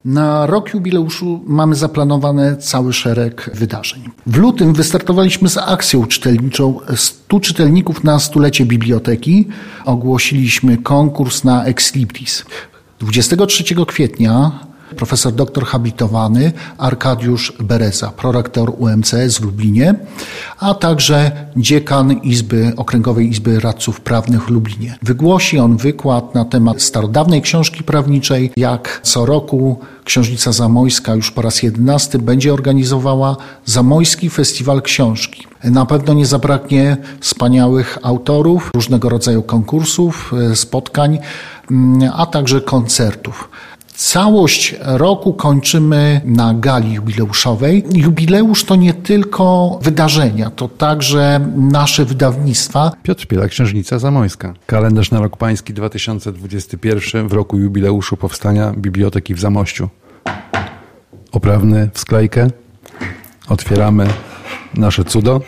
Na rok jubileuszu mamy zaplanowane cały szereg wydarzeń. W lutym wystartowaliśmy z akcją czytelniczą 100 czytelników na stulecie biblioteki. Ogłosiliśmy konkurs na Ex Libris. 23 kwietnia profesor doktor habilitowany Arkadiusz Bereza, prorektor UMCS w Lublinie, a także dziekan Okręgowej Izby Radców Prawnych w Lublinie. Wygłosi on wykład na temat starodawnej książki prawniczej. Jak co roku Książnica Zamojska już po raz 11 będzie organizowała Zamojski Festiwal Książki. Na pewno nie zabraknie wspaniałych autorów, różnego rodzaju konkursów, spotkań, a także koncertów. Całość roku kończymy na gali jubileuszowej. Jubileusz to nie tylko wydarzenia, to także nasze wydawnictwa. Piotr Piela, Książnica Zamojska. Kalendarz na rok pański 2021 w roku jubileuszu powstania Biblioteki w Zamościu. Oprawny w sklejkę. Otwieramy nasze cudo.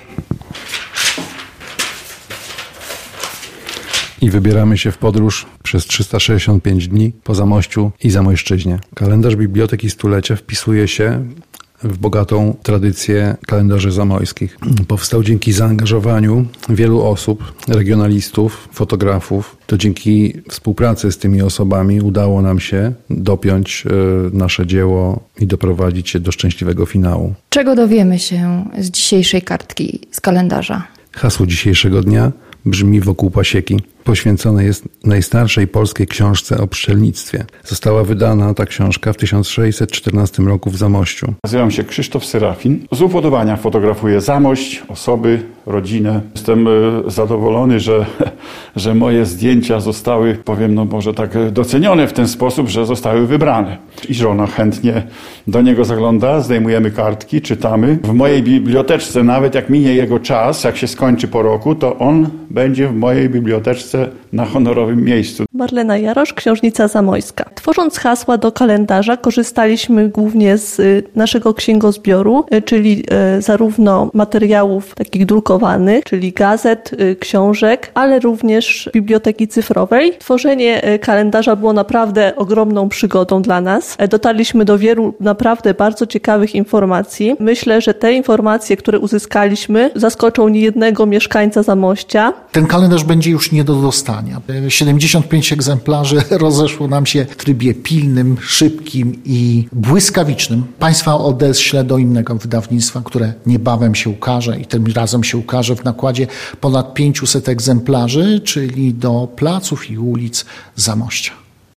I wybieramy się w podróż przez 365 dni po Zamościu i Zamojszczyźnie. Kalendarz Biblioteki Stulecia wpisuje się w bogatą tradycję kalendarzy zamojskich. Powstał dzięki zaangażowaniu wielu osób, regionalistów, fotografów. To dzięki współpracy z tymi osobami udało nam się dopiąć nasze dzieło i doprowadzić je do szczęśliwego finału. Czego dowiemy się z dzisiejszej kartki z kalendarza? Hasło dzisiejszego dnia brzmi Wokół pasieki. Poświęcone jest najstarszej polskiej książce o pszczelnictwie. Została wydana ta książka w 1614 roku w Zamościu. Nazywam się Krzysztof Serafin. Z upodobania fotografuję Zamość, osoby, rodzinę. Jestem zadowolony, że moje zdjęcia zostały, może tak docenione w ten sposób, że zostały wybrane. I żona chętnie do niego zagląda, zdejmujemy kartki, czytamy. W mojej biblioteczce, nawet jak minie jego czas, jak się skończy po roku, to on będzie w mojej biblioteczce na honorowym miejscu. Marlena Jarosz, Książnica Zamojska. Tworząc hasła do kalendarza korzystaliśmy głównie z naszego księgozbioru, czyli zarówno materiałów takich drukowanych, czyli gazet, książek, ale również biblioteki cyfrowej. Tworzenie kalendarza było naprawdę ogromną przygodą dla nas. Dotarliśmy do wielu naprawdę bardzo ciekawych informacji. Myślę, że te informacje, które uzyskaliśmy, zaskoczą niejednego mieszkańca Zamościa. Ten kalendarz będzie już nie do dostania. 75 egzemplarzy rozeszło nam się w trybie pilnym, szybkim i błyskawicznym. Państwa odeślę do innego wydawnictwa, które niebawem się ukaże i tym razem się ukaże w nakładzie ponad 500 egzemplarzy, czyli do placów i ulic Zamościa.